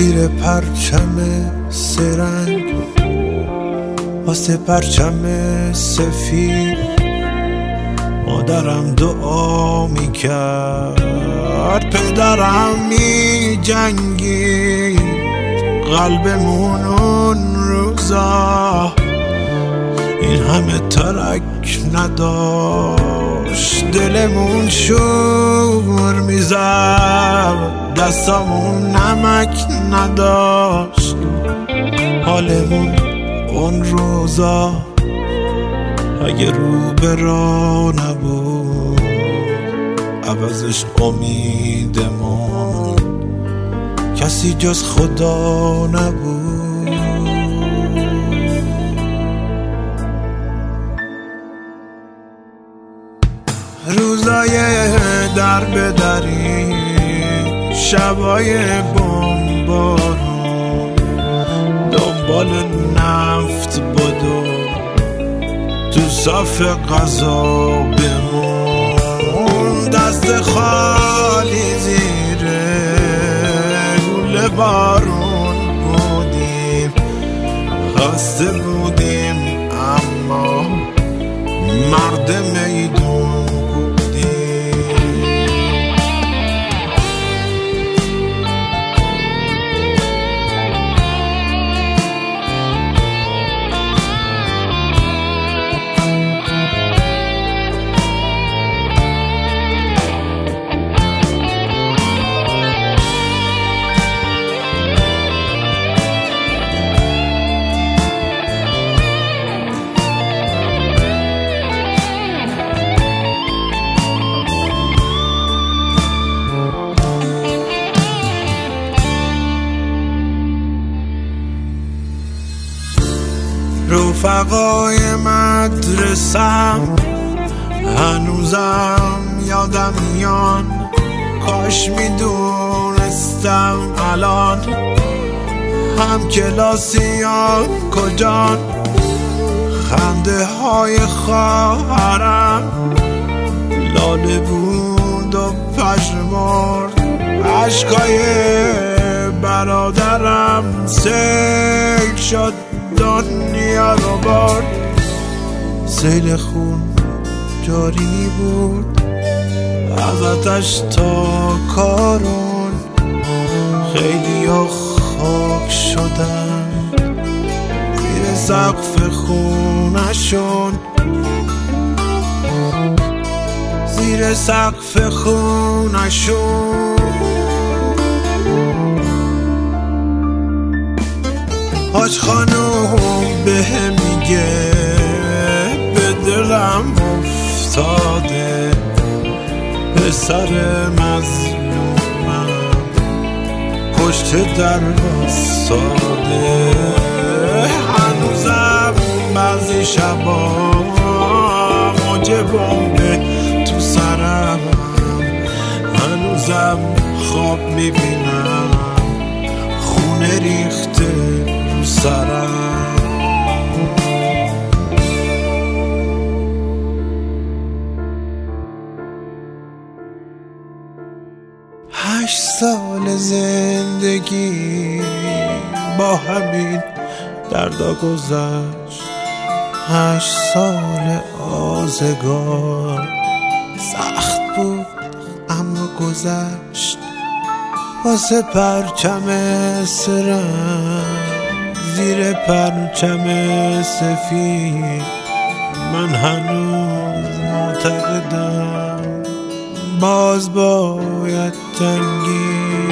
زیر پرچم سرنگ، واسه پرچم سفید مادرم دعا میکرد، پدرم میجنگید، قلبمون اون روزا این همه ترک نداشت، دلمون شور میزد، دستامون نمک نداشت، حالمون اون روزا اگه رو به راه نبود عوضش امیدمون کسی جز خدا نبود. روزای در به دری، شبای بمبارون، دنبال نفت بدو تو صف غذا بمون، دست خالی زیر گل بارون بودیم، خسته بودیم اما مرد میدون بودیم. رفقای مدرسم هنوزم یادم میان، کاش میدونستم الان هم کلاسیان کجان، خنده های خواهرم لاله بود و پژمرد، عشقای برادرم سیل شد دنیا رو برد، سیل خون جاری می بود از آتش تا کارون، خیلی ها خاک شدن زیر سقف خونشون، زیر سقف خونشون. حاج خانوم به میگه به دلم افتاده، پسر مظلومم پشت در واساده، هنوزم بعضی شبا موج بمبه تو سرم، هنوزم خواب میبینم خونه ریخته رو سرم. 8 سال زندگی با همین دردا گذشت، 8 سال آزگار سخت بود اما گذشت، واسه پرچم سرم زیر پرچم سفید من هنوز معتقدم باز باید جنگید.